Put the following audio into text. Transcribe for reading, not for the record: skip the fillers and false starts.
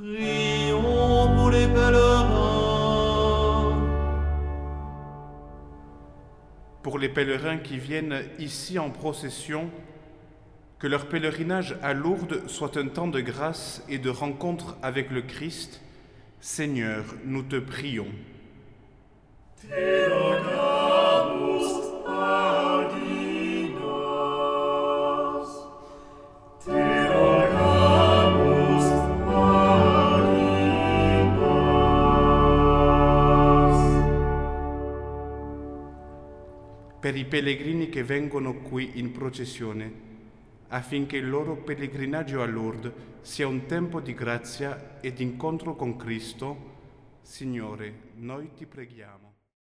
Prions pour les pèlerins. Pour les pèlerins qui viennent ici en procession, que leur pèlerinage à Lourdes soit un temps de grâce et de rencontre avec le Christ, Seigneur, nous te prions. Te rogamus ad nos. Te rogamus ad nos. Per i pellegrini che vengono qui in processione, affinché il loro pellegrinaggio a Lourdes sia un tempo di grazia e di incontro con Cristo, Signore, noi ti preghiamo.